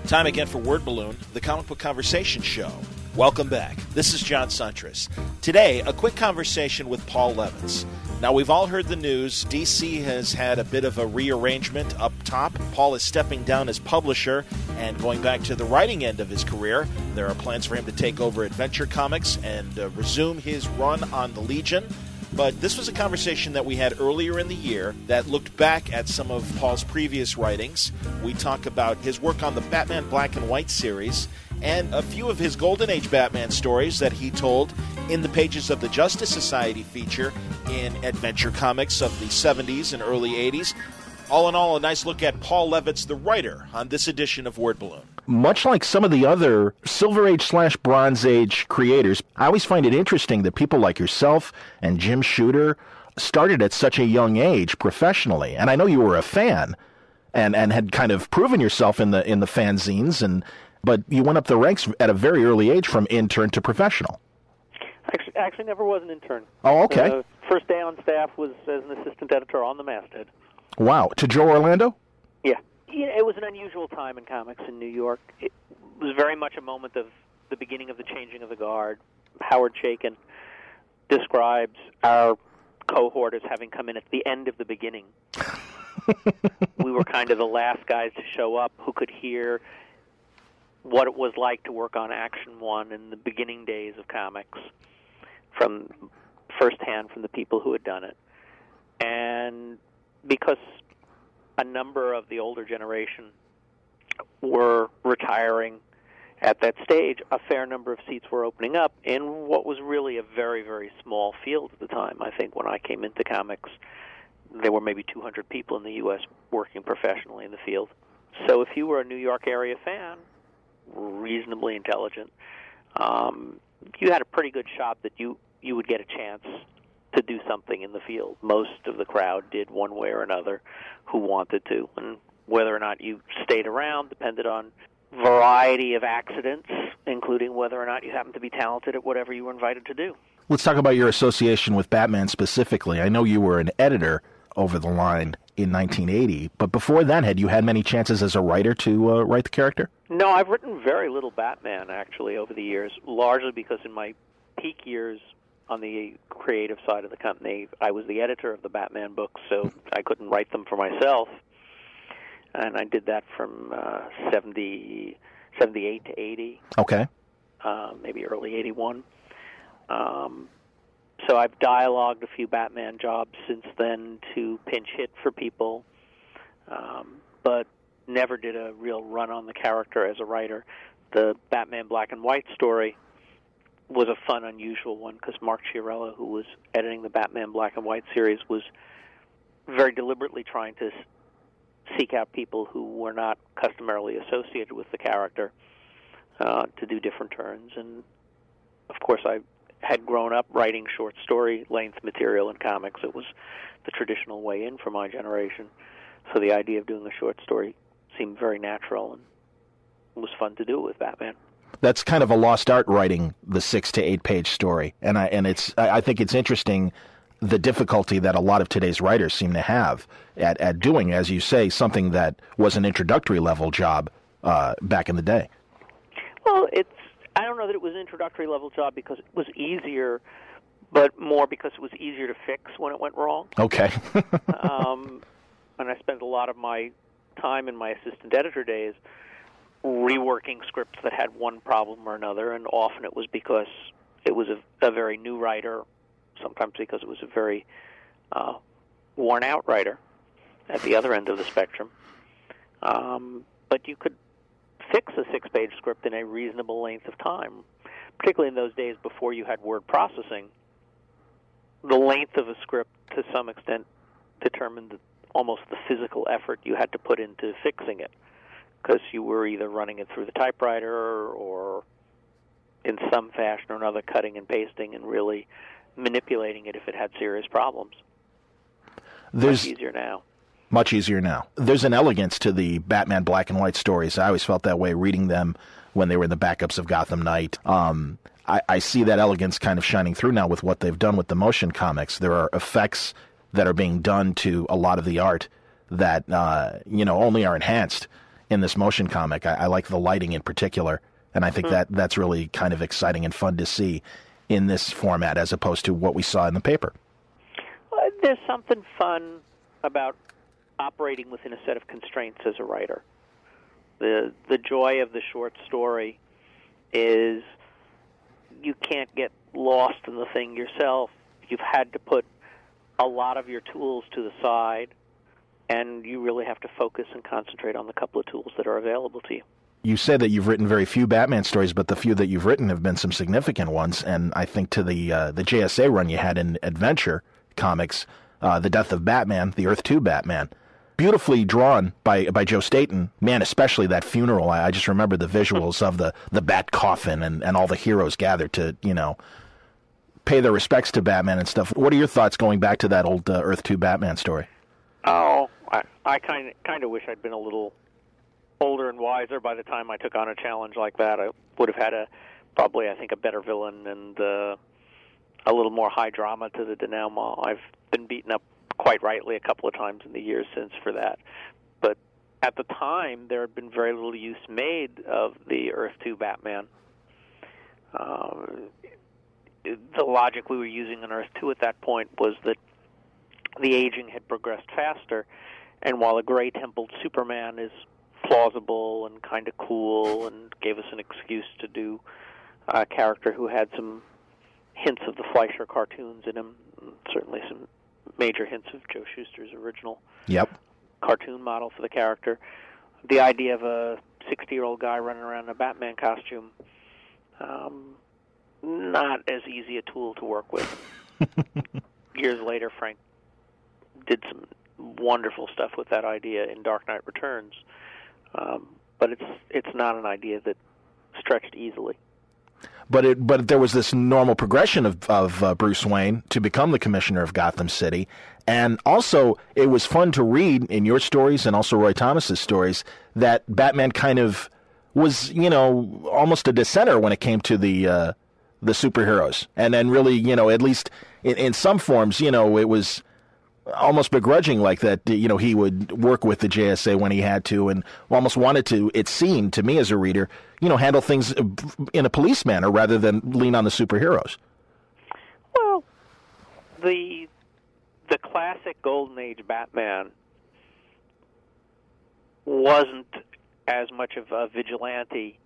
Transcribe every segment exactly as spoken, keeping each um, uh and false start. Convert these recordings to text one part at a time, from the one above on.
Time again for Word Balloon, the comic book conversation show. Welcome back. This is John Suntress. Today, a quick conversation with Paul Levitz. Now, we've all heard the news. D C has had a bit of a rearrangement up top. Paul is stepping down as publisher and going back to the writing end of his career. There are plans for him to take over Adventure Comics and uh, resume his run on the Legion. But this was a conversation that we had earlier in the year that looked back at some of Paul's previous writings. We talk about his work on the Batman Black and White series and a few of his Golden Age Batman stories that he told in the pages of the Justice Society feature in Adventure Comics of the seventies and early eighties. All in all, a nice look at Paul Levitz, the writer, on this edition of Word Balloon. Much like some of the other Silver Age slash Bronze Age creators, I always find it interesting that people like yourself and Jim Shooter started at such a young age professionally. And I know you were a fan and, and had kind of proven yourself in the in the fanzines, and but you went up the ranks at a very early age from intern to professional. Actually, actually never was an intern. Oh, okay. Uh, first day on staff was as an assistant editor on the masthead. Wow. To Joe Orlando? Yeah. Yeah, it was an unusual time in comics in New York. It was very much a moment of the beginning of the changing of the guard. Howard Chaykin describes our cohort as having come in at the end of the beginning. We were kind of the last guys to show up who could hear what it was like to work on Action One in the beginning days of comics, from firsthand from the people who had done it. And because a number of the older generation were retiring at that stage, a fair number of seats were opening up in what was really a very, very small field at the time. I think when I came into comics, there were maybe two hundred people in the U S working professionally in the field. So if you were a New York area fan, reasonably intelligent, um, you had a pretty good shot that you, you would get a chance to do something in the field. Most of the crowd did one way or another who wanted to, and whether or not you stayed around depended on variety of accidents, including whether or not you happened to be talented at whatever you were invited to do. Let's talk about your association with Batman specifically. I know you were an editor over the line in nineteen eighty, but before that, had you had many chances as a writer to uh, write the character? No, I've written very little Batman, actually, over the years, largely because in my peak years on the creative side of the company, I was the editor of the Batman books, so I couldn't write them for myself. And I did that from uh, seventy, seventy-eight to eighty. Okay. Uh, maybe early eighty-one. Um, so I've dialogued a few Batman jobs since then to pinch hit for people, um, but never did a real run on the character as a writer. The Batman Black and White story was a fun, unusual one because Mark Chiarella, who was editing the Batman Black and White series, was very deliberately trying to seek out people who were not customarily associated with the character uh, to do different turns. And, of course, I had grown up writing short story length material in comics. It was the traditional way in for my generation. So the idea of doing a short story seemed very natural, and it was fun to do it with Batman. That's kind of a lost art, writing the six to eight page story, and I and it's I think it's interesting the difficulty that a lot of today's writers seem to have at, at doing, as you say, something that was an introductory level job uh, back in the day. Well, it's I don't know that it was an introductory level job because it was easier, but more because it was easier to fix when it went wrong. Okay. um, and I spent a lot of my time in my assistant editor days reworking scripts that had one problem or another, and often it was because it was a, a very new writer, sometimes because it was a very uh, worn-out writer at the other end of the spectrum. Um, but you could fix a six-page script in a reasonable length of time, particularly in those days before you had word processing. The length of a script, to some extent, determined the, almost the physical effort you had to put into fixing it, because you were either running it through the typewriter or in some fashion or another cutting and pasting and really manipulating it if it had serious problems. There's much easier now. Much easier now. There's an elegance to the Batman Black and White stories. I always felt that way reading them when they were in the backups of Gotham Knight. Um, I, I see that elegance kind of shining through now with what they've done with the motion comics. There are effects that are being done to a lot of the art that, uh, you know, only are enhanced in this motion comic. I, I like the lighting in particular, and I think mm. that that's really kind of exciting and fun to see in this format as opposed to what we saw in the paper. Well, there's something fun about operating within a set of constraints as a writer. The the joy of the short story is you can't get lost in the thing yourself. You've had to put a lot of your tools to the side, and you really have to focus and concentrate on the couple of tools that are available to you. You said that you've written very few Batman stories, but the few that you've written have been some significant ones, and I think to the uh, the J S A run you had in Adventure Comics, uh, The Death of Batman, the Earth two Batman, beautifully drawn by by Joe Staton. Man, especially that funeral. I, I just remember the visuals of the, the Bat coffin and, and all the heroes gathered to, you know, pay their respects to Batman and stuff. What are your thoughts going back to that old uh, Earth two Batman story? Oh, I, I kind of kind of wish I'd been a little older and wiser by the time I took on a challenge like that. I would have had a probably, I think, a better villain and uh, a little more high drama to the denouement. I've been beaten up quite rightly a couple of times in the years since for that. But at the time, there had been very little use made of the Earth two Batman. Uh, the logic we were using in Earth two at that point was that the aging had progressed faster, and while a gray-templed Superman is plausible and kind of cool and gave us an excuse to do a character who had some hints of the Fleischer cartoons in him, certainly some major hints of Joe Shuster's original yep. cartoon model for the character. The idea of a sixty-year-old guy running around in a Batman costume, um, not as easy a tool to work with. Years later, Frank did some wonderful stuff with that idea in Dark Knight Returns, um, but it's it's not an idea that stretched easily. But it, but there was this normal progression of, of uh, Bruce Wayne to become the commissioner of Gotham City. And also, it was fun to read in your stories and also Roy Thomas's stories that Batman kind of was, you know, almost a dissenter when it came to the uh, the superheroes. And then really, you know, at least in, in some forms, you know, it was almost begrudging like that, you know, he would work with the J S A when he had to and almost wanted to, it seemed to me as a reader, you know, handle things in a police manner rather than lean on the superheroes. Well, the the classic Golden Age Batman wasn't as much of a vigilante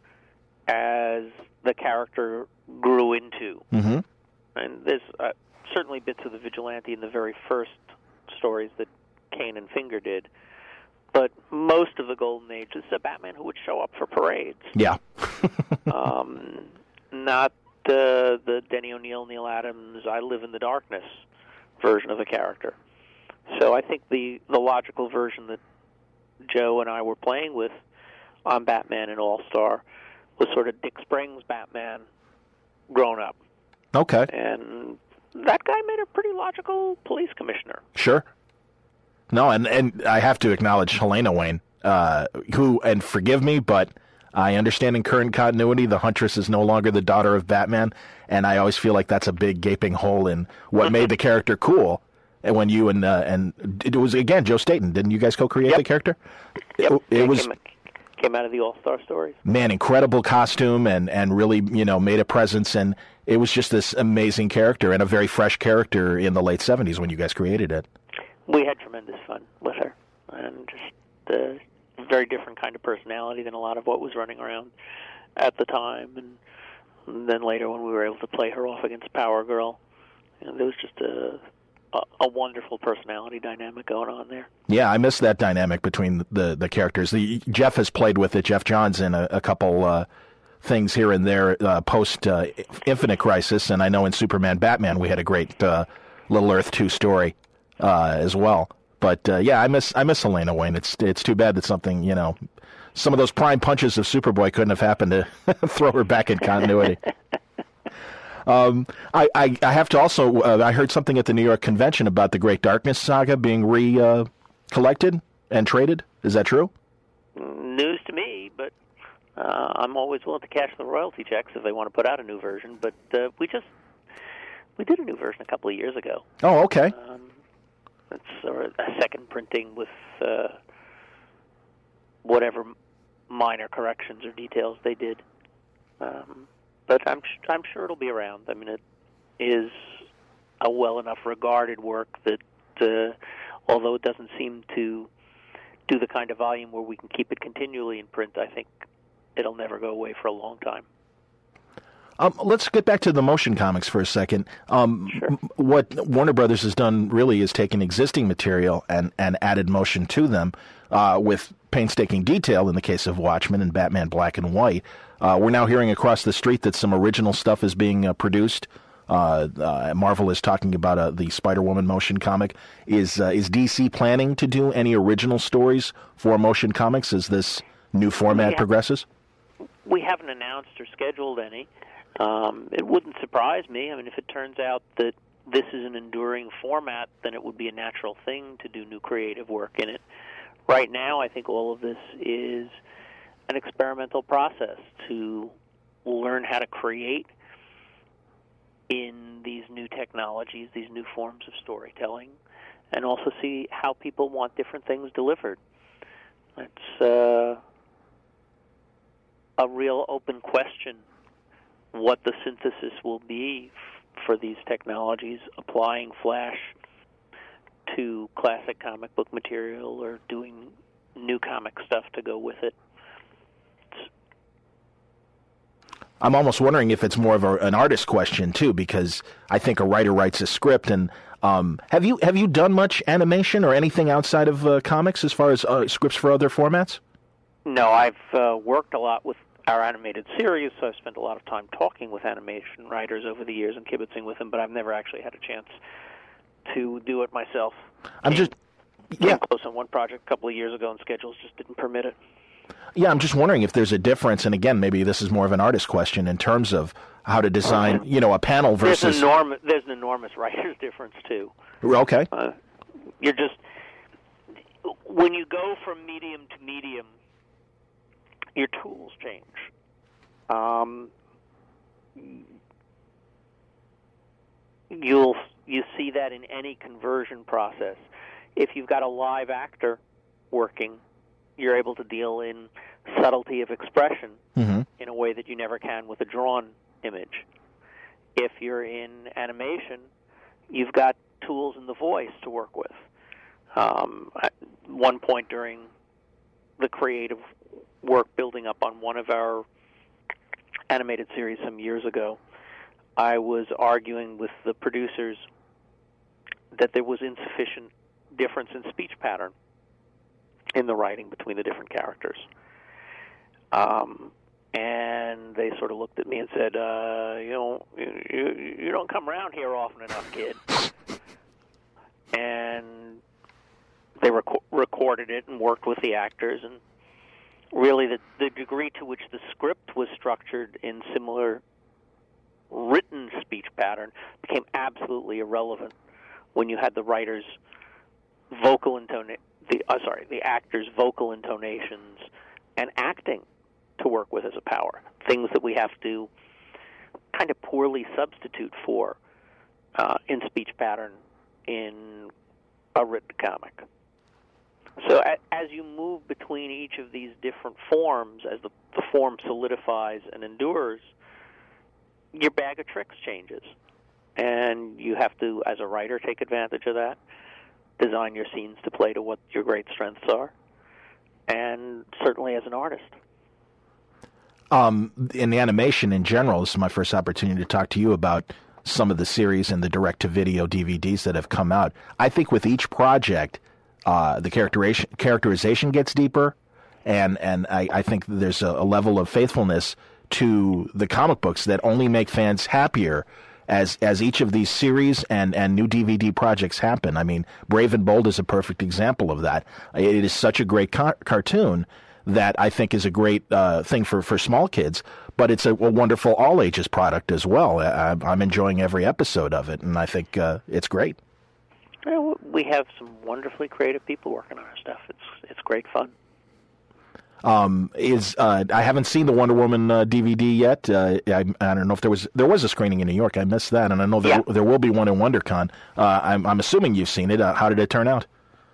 as the character grew into. Mm-hmm. And there's uh, certainly bits of the vigilante in the very first stories that Kane and Finger did. But most of the Golden Age is a Batman who would show up for parades. Yeah. um, not the, the Denny O'Neil, Neil Adams, I Live in the Darkness version of the character. So I think the, the logical version that Joe and I were playing with on Batman and All-Star was sort of Dick Springs Batman grown up. Okay. And that guy made a pretty logical police commissioner. Sure. No, and, and I have to acknowledge Helena Wayne, uh, who, and forgive me, but I understand in current continuity the Huntress is no longer the daughter of Batman, and I always feel like that's a big gaping hole in what made the character cool. And when you and, uh, and it was, again, Joe Staton, didn't you guys co-create yep. the character? Yep. It, it it was... Came, came out of the All-Star stories. Man, incredible costume and, and really, you know, made a presence, and it was just this amazing character and a very fresh character in the late seventies when you guys created it. We had tremendous fun with her, and just a very different kind of personality than a lot of what was running around at the time. And, and then later when we were able to play her off against Power Girl, you know, there was just a, a, a wonderful personality dynamic going on there. Yeah, I miss that dynamic between the, the characters. The, Jeff has played with it, Jeff Johns, in a, a couple uh, things here and there uh, post uh, Infinite Crisis, and I know in Superman Batman we had a great uh, Little Earth two story. Uh, as well, but uh, yeah, I miss I miss Helena Wayne. It's it's too bad that something, you know, some of those prime punches of Superboy couldn't have happened to throw her back in continuity. um, I, I I have to also uh, I heard something at the New York convention about the Great Darkness saga being re uh, collected and traded. Is that true? News to me, but uh, I'm always willing to cash the royalty checks if they want to put out a new version. But uh, we just we did a new version a couple of years ago. Oh, okay. Um, It's a second printing with uh, whatever whatever minor corrections or details they did. Um, but I'm I'm sure it'll be around. I mean, it is a well enough regarded work that, uh, although it doesn't seem to do the kind of volume where we can keep it continually in print, I think it'll never go away for a long time. Um, let's get back to the motion comics for a second. Um, sure. What Warner Brothers has done really is taken existing material and, and added motion to them uh, with painstaking detail in the case of Watchmen and Batman Black and White. Uh, we're now hearing across the street that some original stuff is being uh, produced. Uh, uh, Marvel is talking about uh, the Spider-Woman motion comic. Is uh, is D C planning to do any original stories for motion comics as this new format yeah. progresses? We haven't announced or scheduled any. Um, it wouldn't surprise me. I mean, if it turns out that this is an enduring format, then it would be a natural thing to do new creative work in it. Right now, I think all of this is an experimental process to learn how to create in these new technologies, these new forms of storytelling, and also see how people want different things delivered. It's uh, a real open question what the synthesis will be f- for these technologies, applying Flash to classic comic book material or doing new comic stuff to go with it. It's I'm almost wondering if it's more of a, an artist question too, because I think a writer writes a script. And um, have you have you done much animation or anything outside of uh, comics as far as uh, scripts for other formats? No, I've uh, worked a lot with our animated series, so I've spent a lot of time talking with animation writers over the years and kibitzing with them, but I've never actually had a chance to do it myself. I'm came, just yeah. came close on one project a couple of years ago, and schedules just didn't permit it. Yeah, I'm just wondering if there's a difference, and again, maybe this is more of an artist question in terms of how to design, you know, a panel versus. There's an enormous, there's an enormous writer's difference too. Okay. Uh, you're just when you go from medium to medium, your tools change. Um, you'll you see that in any conversion process. If you've got a live actor working, you're able to deal in subtlety of expression mm-hmm. in a way that you never can with a drawn image. If you're in animation, you've got tools in the voice to work with. Um, at one point during the creative work building up on one of our animated series some years ago, I was arguing with the producers that there was insufficient difference in speech pattern in the writing between the different characters. Um, and they sort of looked at me and said, uh, you know, you, you don't come around here often enough, kid. And they rec- recorded it and worked with the actors, and really the, the degree to which the script was structured in similar written speech pattern became absolutely irrelevant when you had the writer's vocal intona- the uh, sorry, the actor's vocal intonations and acting to work with as a power, things that we have to kind of poorly substitute for uh, in speech pattern in a written comic. So a, as you move between each of these different forms, as the, the form solidifies and endures, your bag of tricks changes. And you have to, as a writer, take advantage of that, design your scenes to play to what your great strengths are, and certainly as an artist. Um, in the animation in general, this is my first opportunity to talk to you about some of the series and the direct-to-video D V Ds that have come out. I think with each project, uh, the characterization, characterization gets deeper, and, and I, I think there's a, a level of faithfulness to the comic books that only make fans happier as as each of these series and, and new D V D projects happen. I mean, Brave and Bold is a perfect example of that. It is such a great car- cartoon that I think is a great uh, thing for, for small kids, but it's a, a wonderful all-ages product as well. I, I'm enjoying every episode of it, and I think uh, it's great. Well, we have some wonderfully creative people working on our stuff. It's it's great fun. Um, is uh, I haven't seen the Wonder Woman uh, D V D yet. Uh, I, I don't know if there was there was a screening in New York. I missed that, and I know there yeah. there will be one in WonderCon. Uh, I'm I'm assuming you've seen it. Uh, how did it turn out?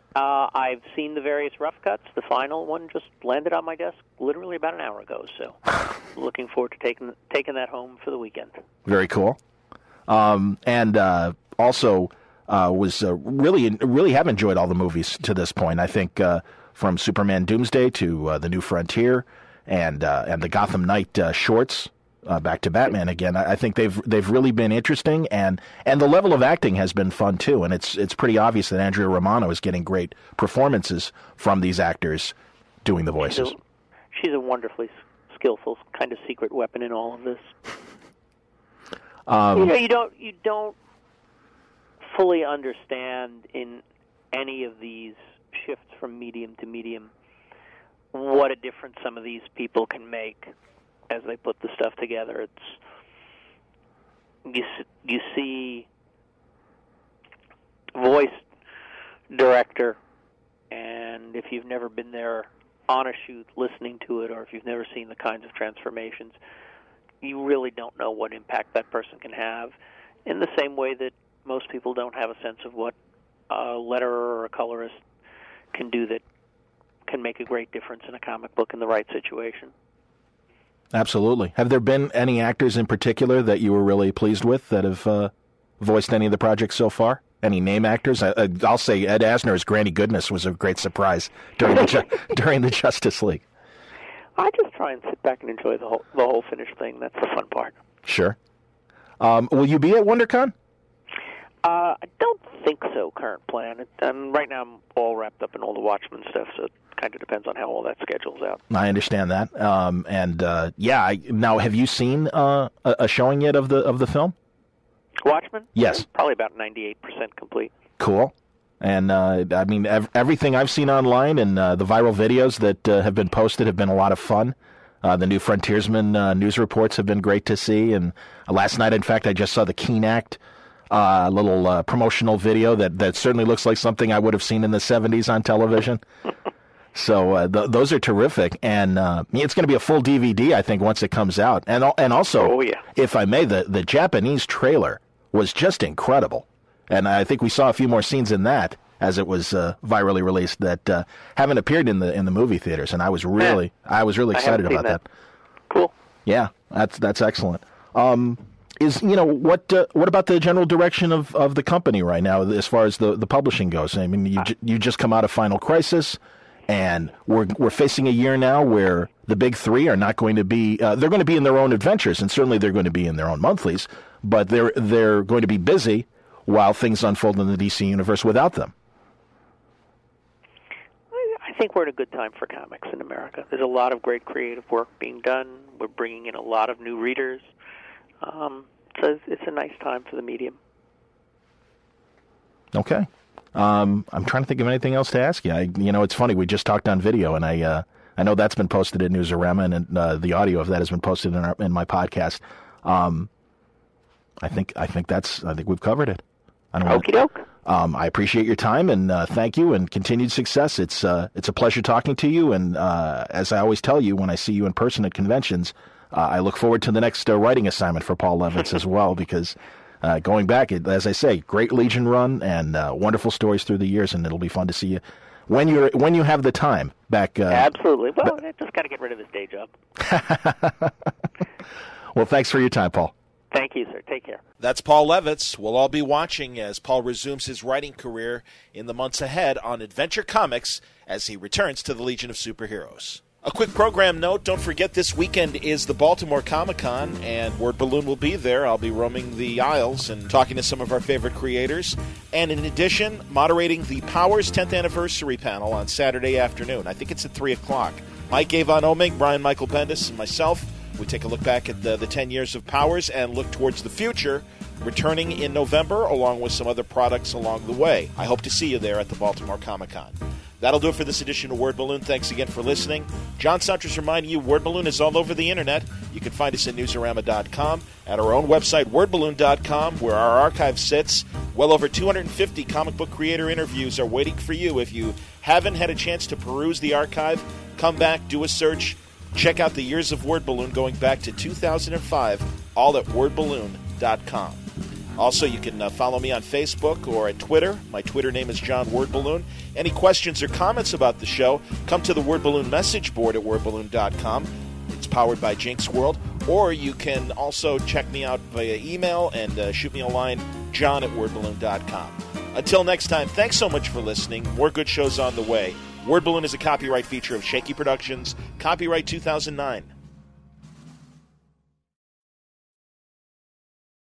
Uh, I've seen the various rough cuts. The final one just landed on my desk literally about an hour ago, so looking forward to taking taking that home for the weekend. Very cool. Um, and uh, also uh, was uh, really really have enjoyed all the movies to this point. I think uh, from Superman Doomsday to uh, The New Frontier and uh, and the Gotham Knight uh, shorts. Uh, back to Batman again. I, I think they've they've really been interesting, and, and the level of acting has been fun too. And it's it's pretty obvious that Andrea Romano is getting great performances from these actors doing the voices. She's a, she's a wonderfully skillful kind of secret weapon in all of this. Um, you know, you don't you don't fully understand in any of these shifts from medium to medium what a difference some of these people can make as they put the stuff together. It's you you see voice director, and if you've never been there on a shoot listening to it, or if you've never seen the kinds of transformations, you really don't know what impact that person can have, in the same way that most people don't have a sense of what a letterer or a colorist can do that can make a great difference in a comic book in the right situation. Absolutely. Have there been any actors in particular that you were really pleased with that have uh, voiced any of the projects so far? Any name actors? I, I'll say Ed Asner as Granny Goodness was a great surprise during the ju- during the Justice League. I just try and sit back and enjoy the whole the whole finished thing. That's the fun part. Sure. Um, will you be at WonderCon? Uh, I don't think so. Current plan. It, um, right now, I'm all wrapped up in all the Watchmen stuff, so it kind of depends on how all that schedules out. I understand that. Um, and uh, yeah, I, now have you seen uh, a, a showing yet of the of the film? Watchmen? Yes. Probably about ninety-eight percent complete. Cool. And uh, I mean, ev- everything I've seen online and uh, the viral videos that uh, have been posted have been a lot of fun. Uh, the new Frontiersman uh, news reports have been great to see. And uh, last night, in fact, I just saw the Keen Act uh, little uh, promotional video that, that certainly looks like something I would have seen in the seventies on television. So uh, th- those are terrific. And uh, it's going to be a full D V D, I think, once it comes out. And and also, oh, yeah. if I may, the, the Japanese trailer was just incredible. And I think we saw a few more scenes in that as it was uh, virally released that uh, haven't appeared in the in the movie theaters. And I was really yeah. I was really excited about that. that. Cool. Yeah, that's that's excellent. Um, is you know what uh, what about the general direction of, of the company right now as far as the, the publishing goes? I mean, you you just come out of Final Crisis, and we're we're facing a year now where the big three are not going to be uh, they're going to be in their own adventures, and certainly they're going to be in their own monthlies, but they're they're going to be busy while things unfold in the D C universe without them. I think we're at a good time for comics in America. There's a lot of great creative work being done. We're bringing in a lot of new readers. Um, so it's a nice time for the medium. Okay. Um, I'm trying to think of anything else to ask you. I, you know, it's funny. We just talked on video, and I uh, I know that's been posted at Newsarama, and uh, the audio of that has been posted in, our, in my podcast. Um, I think I think that's I think we've covered it. I don't Okie doke. Um, I appreciate your time, and uh, thank you, and continued success. It's uh, it's a pleasure talking to you, and uh, as I always tell you when I see you in person at conventions, uh, I look forward to the next uh, writing assignment for Paul Levitz as well, because uh, going back, it, as I say, great Legion run and uh, wonderful stories through the years, and it'll be fun to see you when you're when you have the time back. Uh, Absolutely. Well, but, I just got to get rid of this day job. Well, thanks for your time, Paul. Thank you, sir. Take care. That's Paul Levitz. We'll all be watching as Paul resumes his writing career in the months ahead on Adventure Comics as he returns to the Legion of Superheroes. A quick program note, don't forget this weekend is the Baltimore Comic-Con, and Word Balloon will be there. I'll be roaming the aisles and talking to some of our favorite creators. And in addition, moderating the Powers tenth Anniversary panel on Saturday afternoon. I think it's at three o'clock. Mike Avon Oming, Brian Michael Bendis, and myself, we take a look back at the, the ten years of Powers and look towards the future, returning in November along with some other products along the way. I hope to see you there at the Baltimore Comic-Con. That'll do it for this edition of Word Balloon. Thanks again for listening. John Suntress reminding you, Word Balloon is all over the internet. You can find us at Newsarama dot com, at our own website, word balloon dot com, where our archive sits. Well over two hundred fifty comic book creator interviews are waiting for you. If you haven't had a chance to peruse the archive, come back, do a search. Check out the years of Word Balloon going back to two thousand five, all at word balloon dot com. Also, you can uh, follow me on Facebook or at Twitter. My Twitter name is John Wordballoon. Any questions or comments about the show, come to the Word Balloon message board at word balloon dot com. It's powered by Jinx World. Or you can also check me out via email and uh, shoot me a line, john at word balloon dot com. Until next time, thanks so much for listening. More good shows on the way. Word Balloon is a copyright feature of Shaky Productions. Copyright two thousand nine.